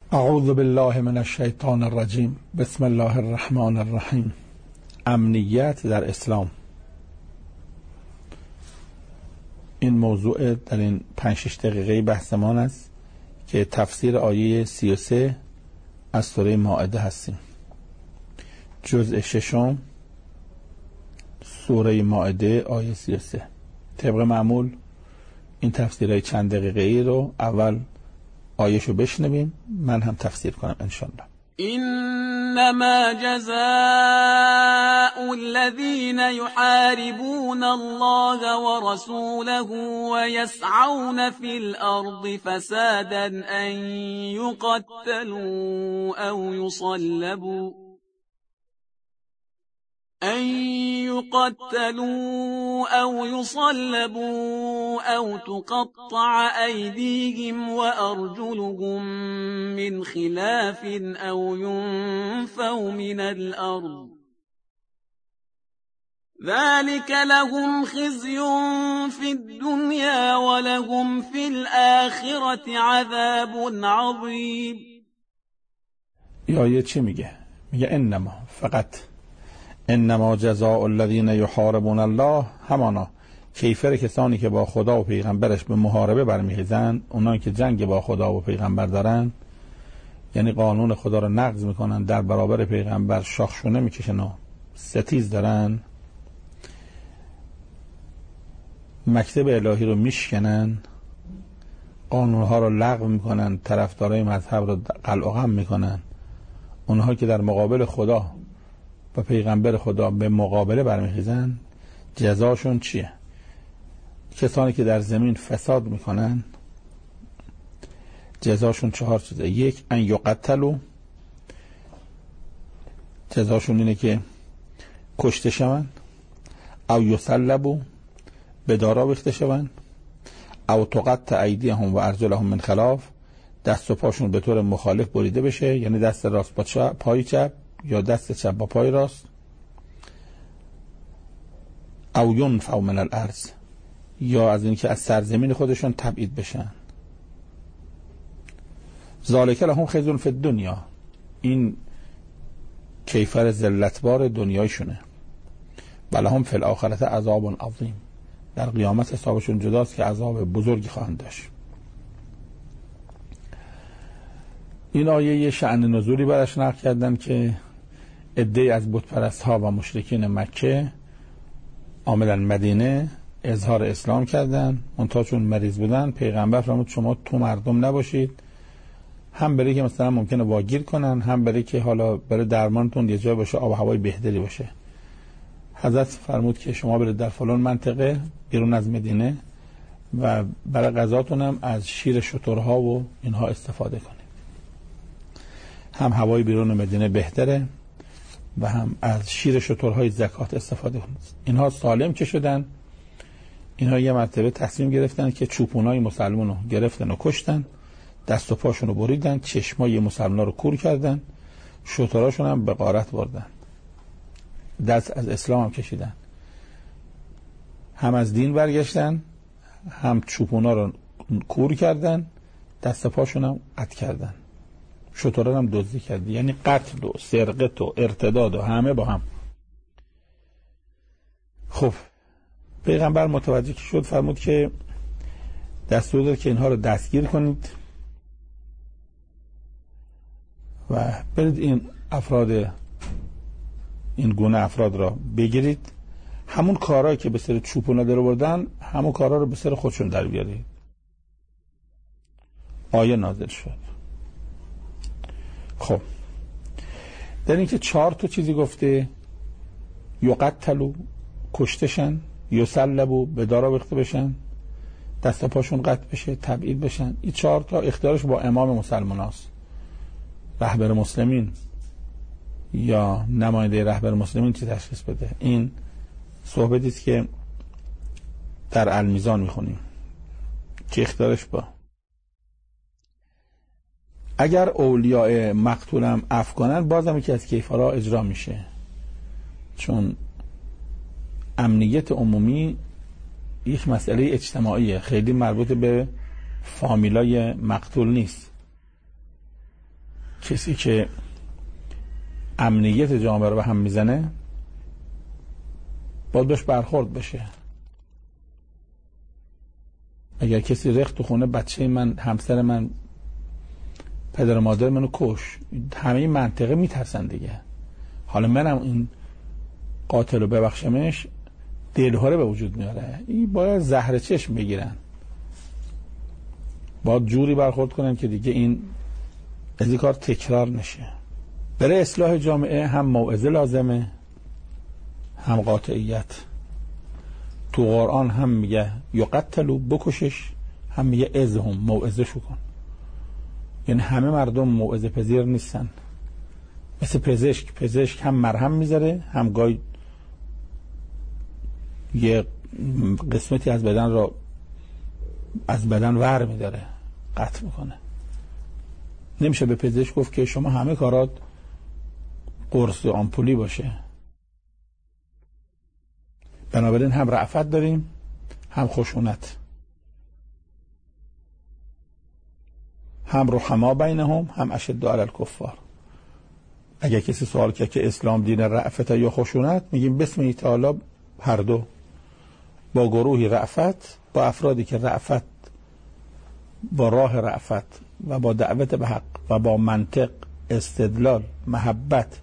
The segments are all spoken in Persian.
اعوذ بالله من الشیطان الرجیم. بسم الله الرحمن الرحیم. امنیت در اسلام. این موضوع در این 5-6 دقیقه بحثمان است که تفسیر آیه 33 از سوره مائده هستیم. جزء 6 سوره مائده آیه 33. طبق معمول این تفسیرهای چند دقیقه ای رو اول آیه‌شو بشنویم، من هم تفسیر کنم انشالله. إنما جزاء الذين يحاربون الله ورسوله ويسعون في الأرض فسادا أن يقتلوا أو يصلبوا أو تقطع أيديهم وأرجلهم من خلاف أو ينفوا من الأرض ذلك لهم خزي في الدنيا ولهم في الآخرة عذاب عظيم. آیه چی میگه؟ میگه انما، فقط انما جزاء الذین یحاربون الله، همانا کیفر کسانی که با خدا و پیغمبرش به محاربه برمیخیزن، اونایی که جنگ با خدا و پیغمبر دارن، یعنی قانون خدا رو نقض میکنن، در برابر پیغمبر شاخشونه میکشن و ستیز دارن، مکتب الهی رو میشکنن، قانونها رو لغو میکنن، طرفدارای مذهب رو قلع و قم میکنن، اونها که در مقابل خدا و پیغمبر خدا به مقابله برمیخیزن، جزاشون چیه؟ کسانی که در زمین فساد میکنن جزاشون 4 چیزه. 1 ان یقتلوا، جزاشون اینه که کشته شوند، او یصلبوا، به دار آویخته شوند، او تقطع ایدیهم و ارجلهم من خلاف، دست و پاشون به طور مخالف بریده بشه، یعنی دست راست با پای چپ یا دست چپ با پای راست، او ینفوا من الارض، یا از اینکه از سرزمین خودشون تبعید بشن. ذالک لهم خزی فی الدنیا، این کیفر ذلتبار دنیایشونه. ولهم فی الاخرة عذاب عظیم، در قیامت حسابشون جداست که عذاب بزرگی خواهند داشت. این آیه یه شأن نزولی برش نقل کردن که عده‌ای از بتپرست ها و مشرکین مکه عاملا مدینه اظهار اسلام کردن، منتها چون مریض بودن پیغمبر فرمود شما تو مردم نباشید، هم برای که مثلا ممکنه واگیر کنن، هم برای که حالا برای درمانتون یه جای باشه، آب و هوای بهتری باشه. حضرت فرمود که شما برید در فلان منطقه بیرون از مدینه و برای غذاتون هم از شیر شترها و اینها استفاده کنید، هم هوای بیرون مدینه بهتره و هم از شیر شترهای زکات استفاده کنید. اینها سالم که شدن، اینها یه مرتبه تصمیم گرفتن که چوپونای مسلمانو گرفتن و کشتن، دست و پاشون رو بریدن، چشمای مسلمانا رو کور کردن، شتراشون هم به غارت بردن، دست از اسلام هم کشیدن، هم از دین برگشتن، هم چوپونا رو کور کردن، دست و پاشون هم قطع کردن، شتران هم دزدی کردی، یعنی قتل و سرقت و ارتداد و همه با هم. خب پیغمبر متوجه شد، فرمود که دستور داد که اینها رو دستگیر کنید و برید این افراد، این گونه افراد را بگیرید، همون کارهایی که به سر چوپونا در آوردن همون کارها رو به سر خودشون در بیارید. آیه نازل شد. خب در این که 4 چیزی گفته، یقتلوا، کشتشن، یصلبوا، به دار آویخته بشن، دست و پاشون قطع بشه، تبعید بشن. این 4 اختیارش با امام مسلمان هست، رهبر مسلمین یا نماینده رهبر مسلمین چی تشخیص بده. این صحبتی است که در المیزان میخونیم که اختیارش با، اگر اولیاء مقتولم عفو کنن بازم یکی از کیفرها اجرا میشه، چون امنیت عمومی یک مسئله اجتماعیه، خیلی مربوط به فامیلای مقتول نیست. کسی که امنیت جامعه رو به هم میزنه باید بهش برخورد بشه. اگر کسی ریخت تو خونه بچه من، همسر من، پدر و مادر منو کش، همه این منطقه میترسن دیگه. حالا منم این قاتل رو ببخشمش، دلهاره به وجود میاره. این باید زهر چشم بگیرن، باید جوری برخورد کنن که دیگه این از این کار تکرار نشه. برای اصلاح جامعه هم موعظه لازمه، هم قاطعیت. تو قرآن هم میگه یقتلوا، بکشش، هم میگه اذهم، موعظه شو کن. یعنی همه مردم موعظه پذیر نیستن. مثل پزشک هم مرهم میذاره، هم گاهی یه قسمتی از بدن را از بدن ور میداره، قطع میکنه. نمیشه به پزشک گفت که شما همه کارات قرص آمپولی باشه. بنابراین هم رأفت داریم، هم خشونت، هم رحما بینهم، هم اشد علی الکفار. اگر کسی سوال کرد که اسلام دین رأفت یا خشونت، میگیم بسم تعالی هر دو. با گروهی رأفت، با افرادی که رأفت، با راه رأفت و با دعوت به حق و با منطق، استدلال، محبت،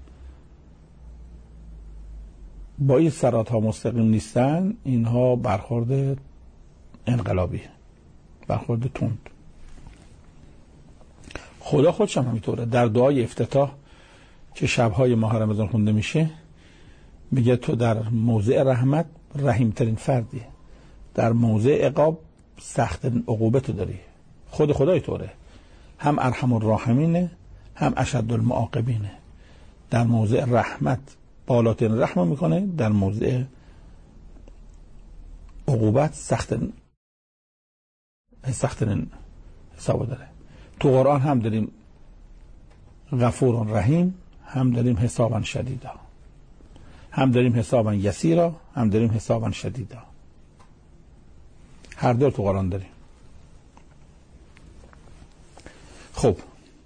با این سرات ها مستقیم نیستن، اینها برخورد انقلابی، برخورد تند. خدا خودش هم همینطوره. در دعای افتتاح که شبهای ماه رمضان خونده میشه میگه تو در موضع رحمت رحیم ترین فردی، در موضع عقاب سخت عقوبت داری. خود خدای طوره، هم ارحم الراحمینه، هم اشد المعاقبینه. در موضع رحمت بالاترین رحم میکنه، در موضع عقوبت سختترین حساب داره. تو قرآن هم داریم غفور رحیم، هم داریم حسابا شدیدا، هم داریم حسابا یسیرا، هم داریم حسابا شدیدا. هر دو تو قرآن داریم. خب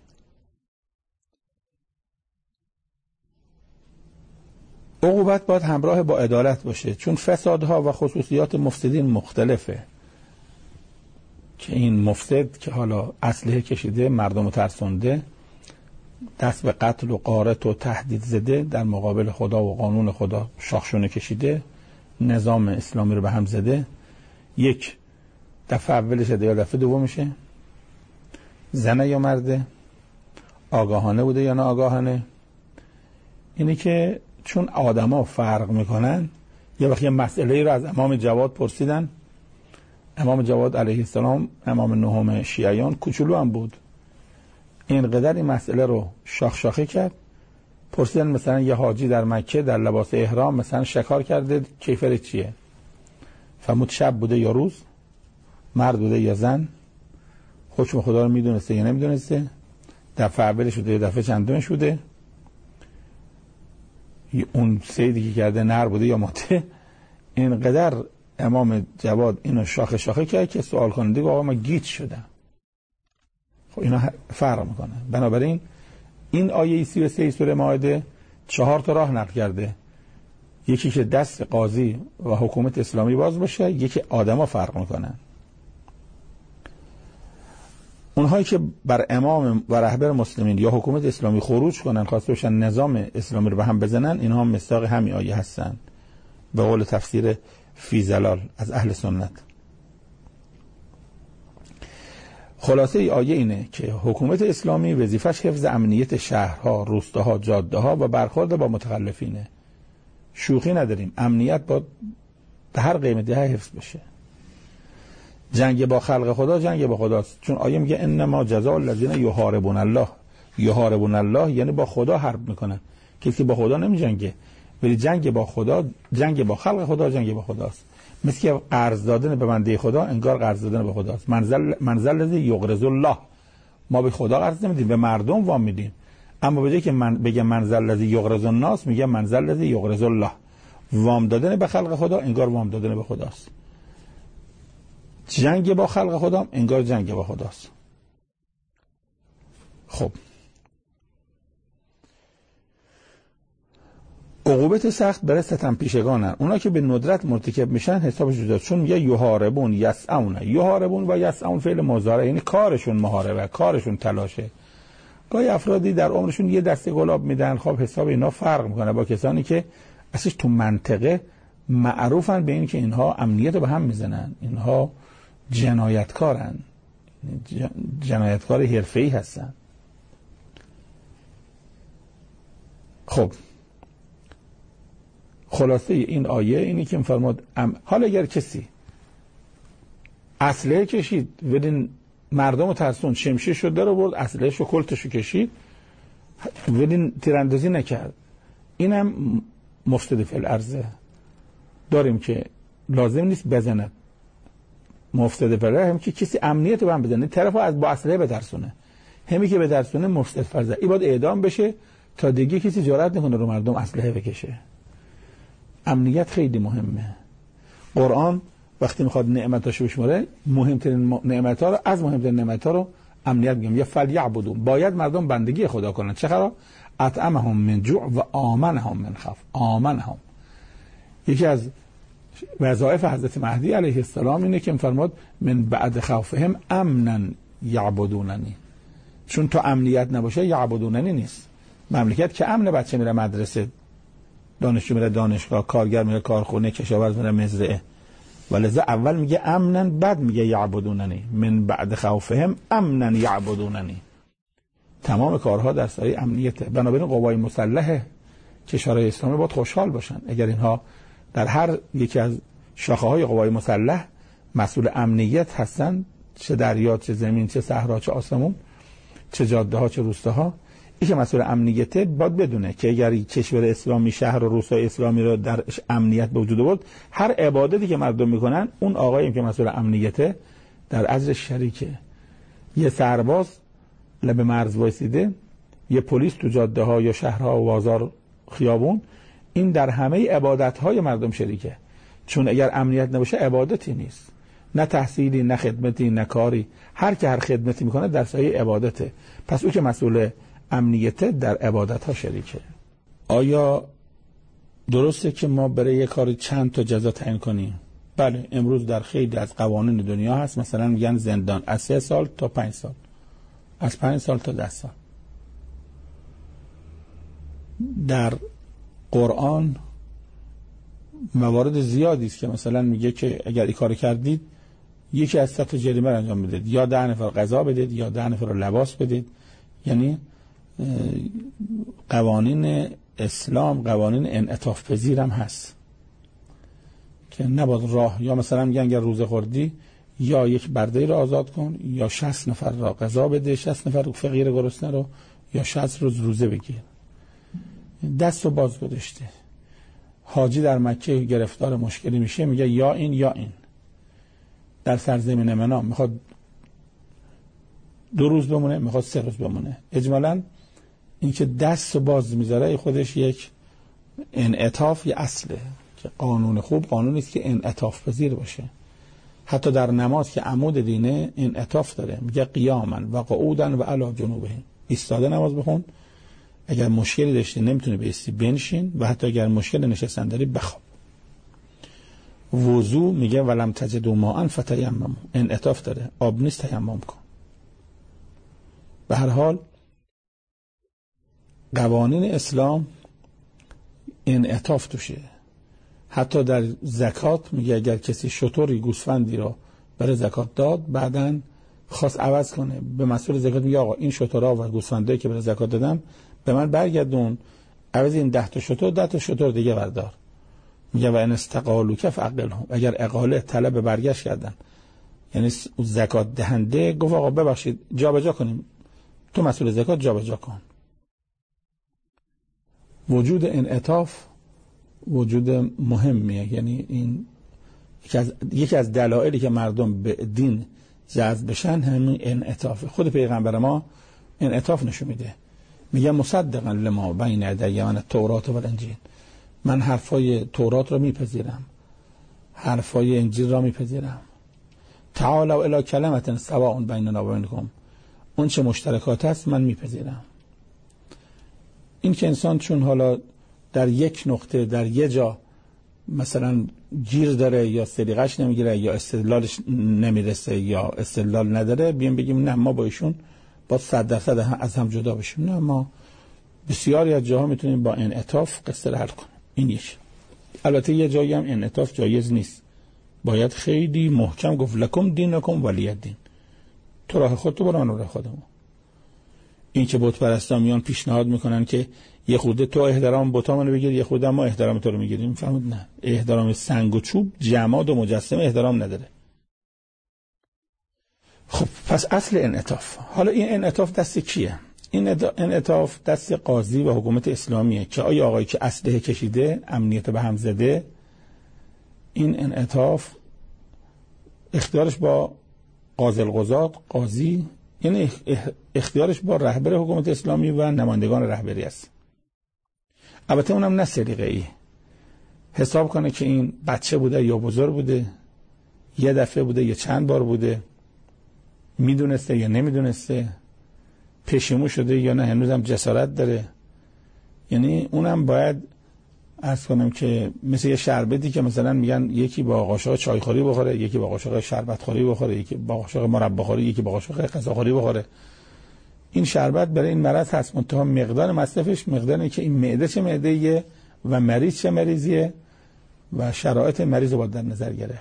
عقوبت باید همراه با عدالت باشه، چون فسادها و خصوصیات مفسدین مختلفه. که این مفسد که حالا اسلحه کشیده، مردم ترسونده، دست به قتل و غارت و تهدید زده، در مقابل خدا و قانون خدا شاخشونه کشیده، نظام اسلامی رو به هم زده، یک دفعه اولش یا دفعه دومشه، زنه یا مرده، آگاهانه بوده یا ناآگاهانه. اینی که چون آدما فرق میکنن، یه وقت یه مسئله رو از امام جواد پرسیدن. امام جواد علیه السلام امام نهم شیعیان کوچولو هم بود، اینقدر این مسئله رو شاخه کرد. پرسیدن مثلا یه حاجی در مکه در لباس احرام مثلا شکار کرده، کیفر چیه؟ فرمود شب بوده یا روز، مرد بوده یا زن، حکم خدا رو میدونسته یا نمیدونسته، دفعه اولش بوده یا دفعه چندمش بوده، اون صیدی که کرده نر بوده یا ماده. اینقدر امام جواد اینو شاخه کرد که سوال کننده آقا ما گیج شدم. خب اینا فرق میکنه. بنابراین این آیه 33 سوره مائده 4 تا راه نقل کرده. یکی که دست قاضی و حکومت اسلامی باز باشه، یکی آدما فرق میکنن. اونهایی که بر امام و رهبر مسلمین یا حکومت اسلامی خروج کنن، خواسته باشن نظام اسلامی رو به هم بزنن، اینها مصداق همین آیه هستن به قول تفسیر فی زلال از اهل سنت. خلاصه ای آیه اینه که حکومت اسلامی وظیفش حفظ امنیت شهرها، روستاها، جاده‌ها و برخورد با متخلفینه. شوخی نداریم، امنیت باید به هر قیمتی حفظ بشه. جنگ با خلق خدا جنگ با خداست، چون آیه میگه انما جزاء الذین یحاربون الله. یحاربون الله یعنی با خدا حرب میکنن. کسی با خدا نمیجنگه، ولی جنگ با خدا، جنگ با خلق خدا جنگ با خداست. مثل که قرض دادن به بنده خدا انگار قرض دادن به خداست. منزل الذی یقرض الله، ما به خدا قرض نمیدیم، به مردم وام میدیم. اما به جای که بگه منزل الذی یقرض الناس، میگه منزل الذی یقرض الله. وام دادن به خلق خدا انگار وام دادن به خداست. جنگ با خلق خدا انگار جنگ با خداست. خب عقوبت سخت برای ستم پیشگانن. اونا که به ندرت مرتکب میشن حسابش جدا، چون میگه یحاربون یسعون. یحاربون و یسعون فعل مضارع، یعنی کارشون محاربه، کارشون تلاشه. گاهی افرادی در عمرشون یه دسته گلاب میدن، خب حساب اینا فرق میکنه با کسانی که اصلا تو منطقه معروفن به این که اینها امنیت رو به هم میزنن، اینها جنایتکارن، جنایتکار حرفه‌ای هستن. خب خلاصه این آیه اینی که فرمود حالا اگر کسی اسلحه کشید ولین مردم رو ترسون، شمشیر شد در آورد، اسلحه‌ش رو کلتش رو کشید، ولین تیراندازی نکرد، اینم مفسد فی الارض داریم که لازم نیست بزنه. مفسد فی الارض هم که کسی امنیت رو هم بزنه، طرفو از با اسلحه بترسونه، همین که بترسونه مفسد فی الارض، این باید اعدام بشه تا دیگه کسی جرئت نکنه رو مردم اسلحه بکشه. امنیت خیلی مهمه. قرآن وقتی میخواد نعمتاشو بشماره، مهمترین نعمت‌ها رو از مهمترین نعمت‌ها رو امنیت میگم. یا فلیعبدون، باید مردم بندگی خدا کنن. چقدر؟ اطعمهم من جوع و آمنهم من خوف. آمنهم یکی از وظایف حضرت مهدی علیه السلام اینه که فرمود من بعد خوفهم امنا یعبدوننی، چون تا امنیت نباشه یعبدوننی نیست. مملکت که امن، بچه میره مدرسه، دانشجو میره دانشگاه، کارگر میره کارخونه، کشاورز میره مزرعه. ولذا اول میگه امنا، بعد میگه یعبدوننی. من بعد خوفهم امنا یعبدوننی. تمام کارها در سایه امنیته. بنابراین قوای مسلح کشورهای اسلامی باید خوشحال باشن اگر اینها در هر یکی از شاخه‌های قوای مسلح مسئول امنیت هستن، چه دریا، چه زمین، چه صحرا، چه آسمون، چه جاده ها، چه روستاها. این که مسئول امنیته باید بدونه که اگر کشور اسلامی، شهر و روستای اسلامی رو در امنیت به وجود آورد، هر عبادتی که مردم میکنن اون آقایی که مسئول امنیته در اجرش شریکه. یه سرباز لب مرز وایسیده، یه پلیس تو جاده ها یا شهرها و بازار خیابون، این در همه عبادت های مردم شریکه. چون اگر امنیت نباشه عبادتی نیست، نه تحصیلی، نه خدمتی، نه کاری. هر که هر خدمتی میکنه در سایه عبادته. پس او که مسئول امنیته در عبادت ها شریکه. آیا درسته که ما برای یک کاری چند تا جزا تعیین کنیم؟ بله، امروز در خیلی از قوانین دنیا هست. مثلا میگن زندان از 3 سال تا 5 سال، از 5 سال تا 10 سال. در قرآن موارد زیادی است که مثلا میگه که اگر این کار کردید یکی از 3 جریمه رو انجام بدید، یا 10 نفر غذا بدید، یا 10 نفر رو لباس بدید. یعنی قوانین اسلام قوانین انعطاف پذیر هم هست که نباید راه، یا مثلا میگن اگر روزه خوردی یا یک برده رو آزاد کن، یا 60 نفر را غذا بده، 60 نفر فقیر گرسنه رو، یا 60 روز روزه بگیر. دست رو باز گذاشته. حاجی در مکه گرفتار مشکلی میشه، میگه یا این یا این. در سرزمین منا میخواد 2 روز بمونه، میخواد 3 روز بمونه. اجمالاً این که دست رو باز میذاره خودش یک انعطاف، یه اصله که قانون خوب قانونی است که انعطاف پذیر باشه. حتی در نماز که عمود دینه انعطاف داره، میگه قیاما و قعودا و علی جنوبهم. ایستاده نماز بخون، اگر مشکلی داشتی نمیتونی بایستی بنشین، و حتی اگر مشکل نشستن داری بخواب. وضو میگه ولم تجدوا ماء فتیمموا، انعطاف داره، آب نیست تیمم کن. به هر حال قوانین اسلام انعطاف توشه. حتی در زکات میگه اگر کسی شتری گوسفندی رو برای زکات داد، بعدن خواست عوض کنه، به مسئول زکات میگه آقا این شترها و گوسفندایی که برای زکات دادم به من برگردون، عوض این 10 تا شتر 10 تا شتر دیگه بردار. میگه و ان استقالوا فعقلهم، اگر اقاله طلب برگشت کردن، یعنی زکات دهنده گفت آقا ببخشید جابجا کنیم، تو مسئول زکات جابجا کن. وجود انعطاف وجود مهمیه. یعنی این یکی از دلایلی که مردم به دین جذب بشن همین انعطاف. خود پیغمبر ما انعطاف نشون میده، میگه مصدقا لما بین یدی من التوراة و الانجیل، من حرفای تورات رو میپذیرم، حرفای انجیل رو میپذیرم. تعالوا الی کلمة سواء بیننا و بینکم، اون چه مشترکات هست من میپذیرم. این که انسان چون حالا در یک نقطه در یک جا مثلا گیر داره یا سلیقش نمیگیره یا استدلالش نمیرسه یا استدلال نداره، بیان بگیم نه ما با ایشون با 100% از هم جدا بشیم. نه، ما بسیاری از جاها میتونیم با انعطاف قصه رو حل کنیم. این یک. البته یه جایی هم انعطاف جایز نیست، باید خیلی محکم گفت لکم دینکم ولی دین، تو راه خودت برو من راه خودم. این که بت پرستا میان پیشنهاد میکنن که یه خورده تو احترام بتامونو بگیر، یه خورده ما احترام تو رو میگیریم، فهمید؟ نه، احترام سنگ و چوب، جماد و مجسمه احترام نداره. خب پس اصل انعطاف. حالا این انعطاف دست کیه؟ این انعطاف دست قاضی و حکومت اسلامیه که آیا آقایی که اسلحه کشیده، امنیت به هم زده، این انعطاف اختیارش با قاضی القضات، قاضی، یعنی اختیارش با رهبر حکومت اسلامی و نمایندگان رهبری است. البته اونم نه سلیقه‌ای، حساب کنه که این بچه بوده یا بزرگ بوده، یه دفعه بوده یا چند بار بوده، میدونسته یا نمیدونسته، پشیمون شده یا نه هنوزم جسارت داره. یعنی اونم باید عرض کنم که مثل یه شربتی که مثلا میگن یکی با قاشق چایخوری بخوره، یکی با قاشق شربتخوری بخوره، یکی با قاشق مرباخوری، یکی با قاشق غذاخوری بخوره. این شربت برای این مرض هست، منتها مقدار مصرفش مقداری که این معده چه معده‌ایه و مریض چه مریضیه و شرایط مریض رو باید در نظر گرفت.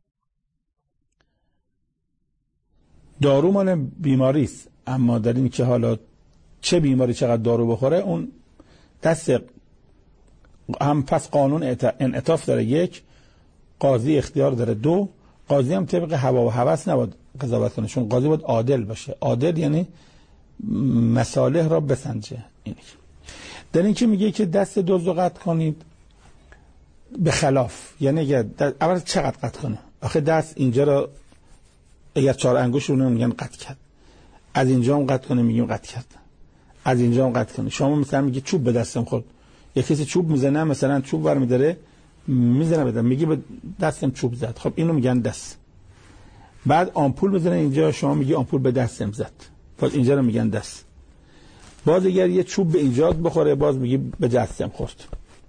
دارو مال بیماری است، اما در این که حالا چه بیماری چقدر دارو بخوره اون دست هم. پس قانون انعطاف داره، یک، قاضی اختیار داره، دو، قاضی هم طبق هوا و هوس نباید قضاوت کنه، چون قاضی باید عادل باشه. عادل یعنی مصالح را بسنجه. اینه در این که میگه که دست دزد رو قطع کنید به خلاف، یعنی اول چقدر قطع کنه؟ آخه دست اینجا رو اگر 4 انگوش رو میگن قطع کرد، از اینجا هم قطع کنه میگیم قطع کرد، از اینجا هم قطع کنه. شما مثلا میگه چوب به دستم خورد، یک کسی چوب میزنه، مثلا چوب برمی‌داره میزنه بدم، میگه به دستم چوب زد، خب اینو میگن دست. بعد آمپول میزنه اینجا، شما میگی آمپول به دستم زد، باز اینجا رو میگن دست. باز اگر یه چوب به اینجا بخوره باز میگی به دستم خورد.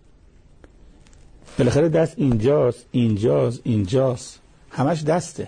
بالاخره دست اینجاست، اینجاست، اینجاست، همش دسته.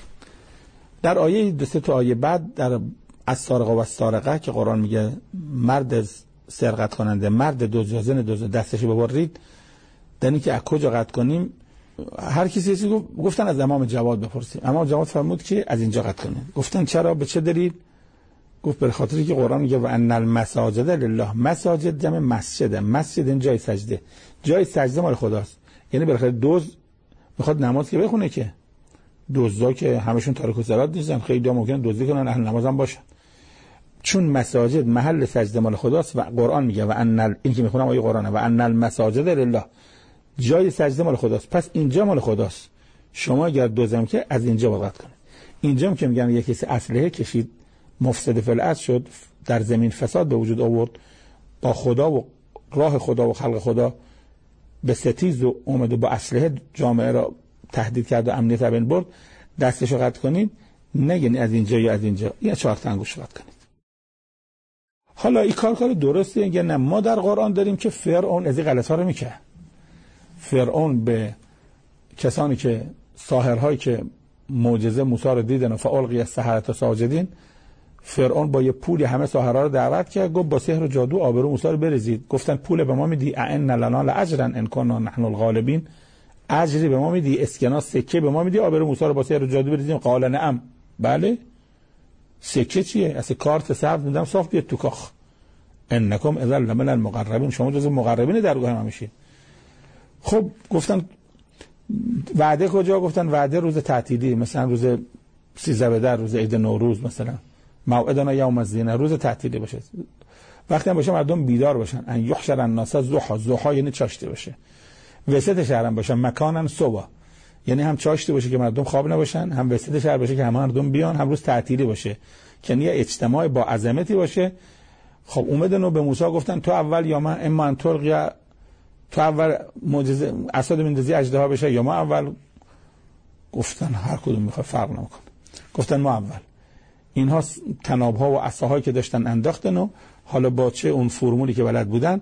در آیه 2 آیه بعد در السارق و السارقه که قرآن میگه مرد سرقت کننده، مرد دزد یا زن دزد دستشو ببرید، در این که از کجا قطع کنیم، هر کسی چیزی گفتن از امام جواد بپرسید. امام جواد فرمود که از اینجا قطع کنید. گفتن چرا؟ به چه دلیل؟ گفت به خاطری که قرآن میگه و ان المساجد لله. مساجد جمع مسجده، مسجد این جای سجده، جای سجده مال خداست. یعنی بالاخره دزد میخواد نماز که بخونه، که دزدا که همشون تارک الصلات نیستن، خیلی ممکنه دزدی کنن، اهل نماز هم باشن، چون مساجد محل سجده مال خداست و قرآن میگه و ان، این که میخونم آیه قرآنه، و ان المساجد لله، جای سجده مال خداست، پس اینجا مال خداست. شما اگر دزدم که از اینجا باید کنید. اینجا هم که میگن یک کسی اسلحه کشید، مفسد فی الارض شد، در زمین فساد به وجود آورد، با خدا و راه خدا و خلق خدا به ستیز و اومد و با اسلحه جامعه را تهدید کرد و امنیت را بین برد، دستشو قطع کنید، نگین از اینجا یا از اینجا، یا 4 تا انگشت قطع کنید. حالا این کار درسته یا نه؟ ما در قرآن داریم که فرعون از این غلط‌ها رو میکرد. فرعون به کسانی که ساحرهایی که معجزه موسی رو دیدن و فالقی السحرة ساجدین، فرعون با یه پولی همه ساحرها رو دعوت کرد، گفت با سحر و جادو آبرو موسی رو بریزید. گفتن پول به ما میدی؟ ان لنا لاجرا ان كنا نحن الغالبین، اجری به ما میدی، اسکناس سکه به ما میدی آبرو موسی رو با سحر و جادو بریزیم؟ قال نعم. بله. سکه چیه؟ اصلا کارت سبز میدم صاف بیاد تو کاخ. انکم اذا لمن المقربین، شما جزو مقربین درگاه ما میشید. خب گفتن وعده کجا؟ گفتن وعده روز تعطیلی، مثلا روز 13 بدر، روز عید نوروز، مثلا موعدنا یوم الزینه، روز تعطیلی باشه، وقتی هم باشه مردم بیدار باشن، ان یحشر الناس ضحی، ضحی یعنی چاشتی باشه، وسط شهر هم باشه، مکانن صبح، یعنی هم چاشتی باشه که مردم خواب نباشن، هم وسط شهر باشه که همه مردم بیان، هم روز تعطیلی باشه که یه اجتماع با عظمتی باشه. خب اومدن و به موسی گفتن تو اول یا من، اما ان تلقی، تو اول معجزه اسد میندازی اژدها بشه یا ما اول؟ گفتن هر کدوم میخواد فرق نمیکنه. گفتن ما اول. اینها تنابها و عصاهایی که داشتن انداختن و حالا با چه اون فرمولی که بلد بودن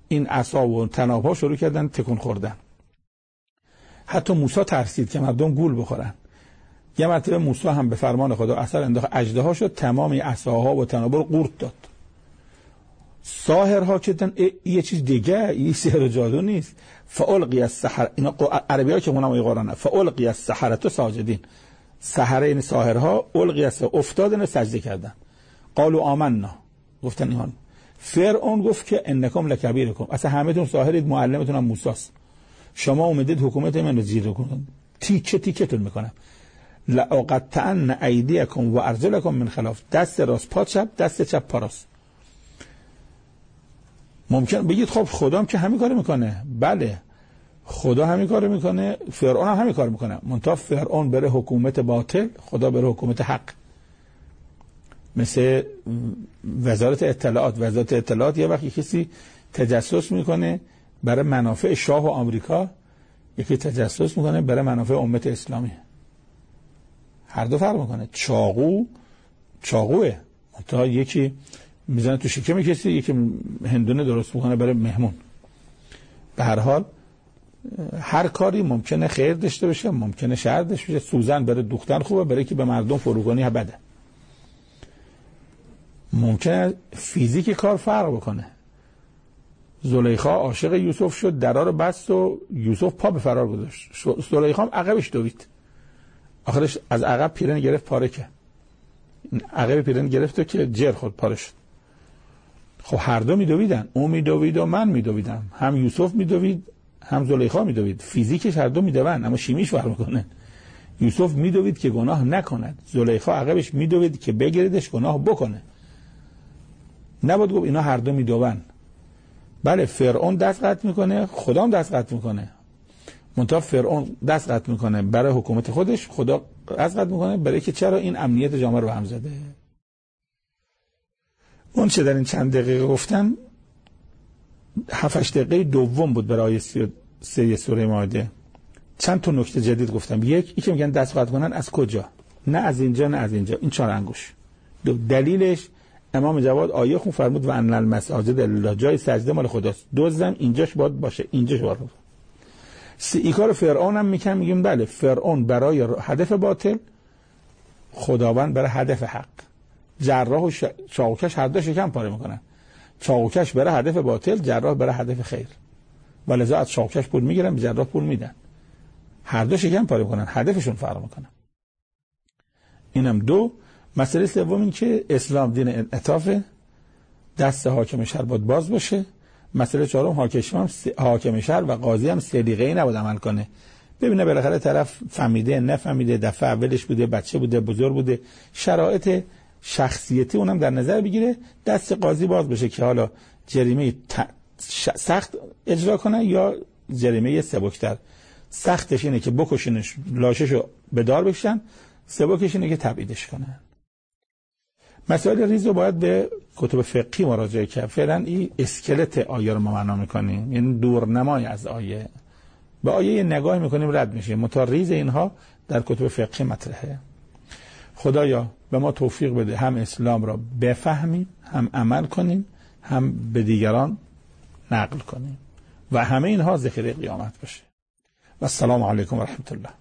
این عصا و طناب‌ها شروع کردن تکون خوردن. حتی موسی ترسید که مردم گول بخورن. یه مرتبه موسی هم به فرمان خدا اثر انداخت، اژدها شد، تمام عصاها و طناب‌ها رو قورت داد. ساحرها که دیدن یه چیز دیگه، این سحر و جادو نیست. فالقی السحر، اینا عربی‌ها که اونم قرآنه، فالقی السحرة ساجدین. سحره این ساحرها القی افتادن و سجده کردن. قالوا آمنا، گفتن ایمان. فرعون گفت که انکم لکبیرکم، اصلا همه‌تون ساحرید، معلمتون هم موسی است. شما اومدید حکومت من رو زیر کنید، تیکه تیکتون میکنم. لأقطعن ایدیکم و ارجلکم من خلاف، دست راست پا چپ، دست چپ پا راست. ممکن بگید خب خدا هم که همین کارو میکنه. بله خدا همین کارو میکنه، فرعون هم همین کارو میکنه، منتها فرعون بره حکومت باطل، خدا بره حکومت حق. مثل وزارت اطلاعات یه وقتی کسی تجسس میکنه برای منافع شاه و آمریکا، یکی تجسس میکنه برای منافع امت اسلامی. هر دو فرق میکنه. چاقوه، منتها یکی میزنه تو شکم کسی، یکی هندونه درست میکنه برای مهمون. به هر حال هر کاری ممکنه خیر داشته باشه، ممکنه شر داشته باشه. سوزن برای دوختن خوبه، برای که به مردم فروگانی بده. ممکنه فیزیک کار فرق بکنه. زلیخا عاشق یوسف شد، درا رو بست و یوسف پا به فرار گذاشت. زلیخا هم عقبش دوید، آخرش از عقب پیرن گرفت پاره که عقب پیرن گرفت که جر خود پاره شد. خب هر دو میدویدن، اون میدوید و من میدویدم، هم یوسف میدوید هم زلیخا میدوید. فیزیکش هر دو میدوند اما شیمیش فرق میکنه. یوسف میدوید که گناه نکند، زلیخا عقبش میدوید که بگیردش گناه بکنه. نباید گفت اینا هر دو میدوند. بله فرعون دست قطع میکنه، خدا هم دست قطع میکنه. منتها فرعون دست قطع میکنه برای حکومت خودش، خدا دست قطع میکنه برای که چرا این امنیت جامعه رو هم زده. اون چه در این چند دقیقه گفتم 7-8 دقیقه دوم بود برای آیه 3 سوره مائده. چند تا نکته جدید گفتم. یک، که میگن دست قطع کنن از کجا؟ نه از اینجا نه از اینجا، این 4 انگوش. دلیلش امام جواد آیه خون فرمود و ان المساجد لله، جای سجده مال خداست، دزدم اینجاش باید باشه، اینجاش باید باشه. این کار فرعون هم میگیم بله فرعون برای هدف باطل، خداوند برای هدف حق. جراح و چاقوکش هر دو شکم پاره میکنن. چاقوکش برای هدف باطل، جراح برای هدف خیر. ولذا از چاقوکش پول میگیرن، به جراح پول میدن. هر دو شکم پاره میکنن، هدفشون فرق میکنه. اینم 2. مسئله سوم این که اسلام دین انعطاف، دست حاکم شهر باید باز باشه. مسئله 4 حاکم شهر و قاضی هم سلیقه‌ای نباید عمل کنه. ببینه بالاخره طرف فهمیده نفهمیده، دفعه اولش بوده، بچه بوده، بزرگ بوده، شرایط شخصیتی اونم در نظر بگیره، دست قاضی باز بشه که حالا جریمه سخت اجرا کنه یا جریمه سبکتر. سختش اینه که بکشنش، لاششو به دار بکشن، سبکش اینه که تبعیدش کنن. مسائل ریز رو باید به کتب فقهی مراجعه کرد. فعلا این اسکلت آیه رو ما معنا میکنیم، یعنی دورنمای از آیه. به آیه یه نگاه میکنیم رد میشه، متریز اینها در کتب فقهی مطرحه. خدایا به ما توفیق بده هم اسلام را بفهمیم، هم عمل کنیم، هم به دیگران نقل کنیم و همه اینها ذخیره قیامت باشه. و السلام علیکم و رحمت الله.